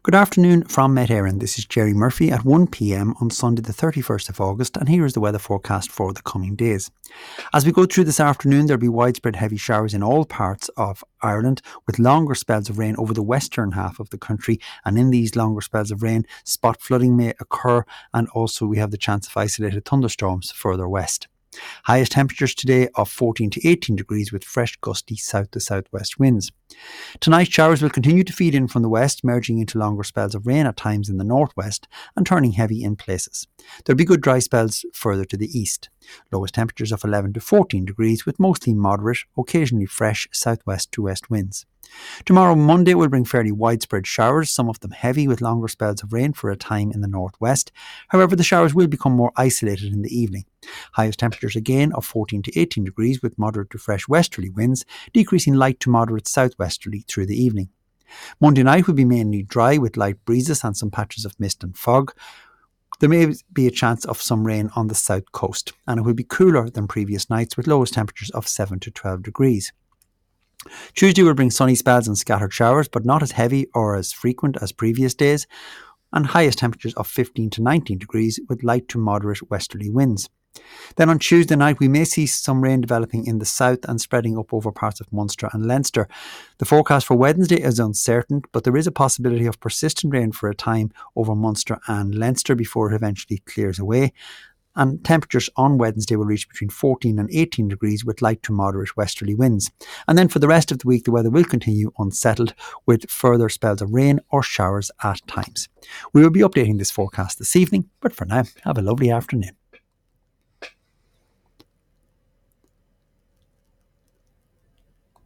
Good afternoon from Met Éireann. This is Jerry Murphy at 1 p.m. on Sunday the 31st of August, and here is the weather forecast for the coming days. As we go through this afternoon, there will be widespread heavy showers in all parts of Ireland, with longer spells of rain over the western half of the country, and in these longer spells of rain, spot flooding may occur, and also we have the chance of isolated thunderstorms further west. Highest temperatures today of 14 to 18 degrees with fresh gusty south to southwest winds. Tonight showers will continue to feed in from the west, merging into longer spells of rain at times in the northwest and turning heavy in places. There'll be good dry spells further to the east. Lowest temperatures of 11 to 14 degrees with mostly moderate, occasionally fresh southwest to west winds. Tomorrow, Monday, will bring fairly widespread showers, some of them heavy with longer spells of rain for a time in the northwest. However, the showers will become more isolated in the evening. Highest temperatures again of 14 to 18 degrees with moderate to fresh westerly winds, decreasing light to moderate southwesterly through the evening. Monday night will be mainly dry with light breezes and some patches of mist and fog. There may be a chance of some rain on the south coast, and it will be cooler than previous nights with lowest temperatures of 7 to 12 degrees. Tuesday will bring sunny spells and scattered showers, but not as heavy or as frequent as previous days, and highest temperatures of 15 to 19 degrees with light to moderate westerly winds. Then on Tuesday night we may see some rain developing in the south and spreading up over parts of Munster and Leinster. The forecast for Wednesday is uncertain, but there is a possibility of persistent rain for a time over Munster and Leinster before it eventually clears away. And temperatures on Wednesday will reach between 14 and 18 degrees with light to moderate westerly winds. And then for the rest of the week, the weather will continue unsettled with further spells of rain or showers at times. We will be updating this forecast this evening, but for now, have a lovely afternoon.